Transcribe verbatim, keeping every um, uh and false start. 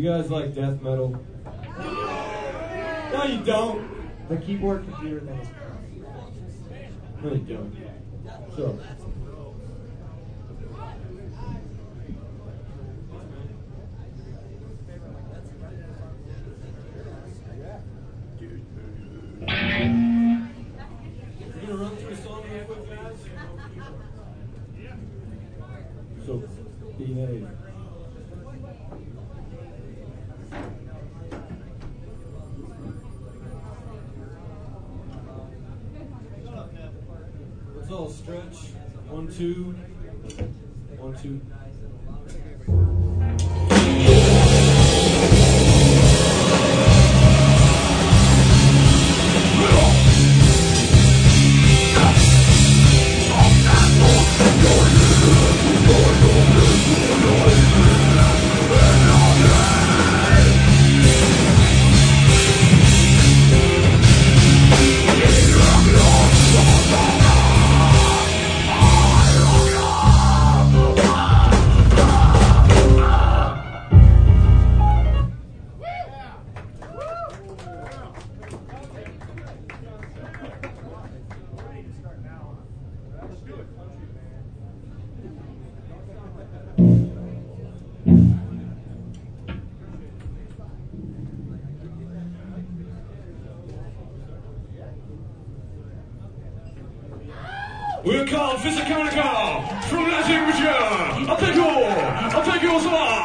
guys like death metal? No, you don't. The keyboard computer thing is No, you don't. So. We're gonna run through a song real quick, guys. So, behave. Let's all stretch. One, two. One, two. We're called Physiconica from Latin Region. I'll take you, I'll take you as well.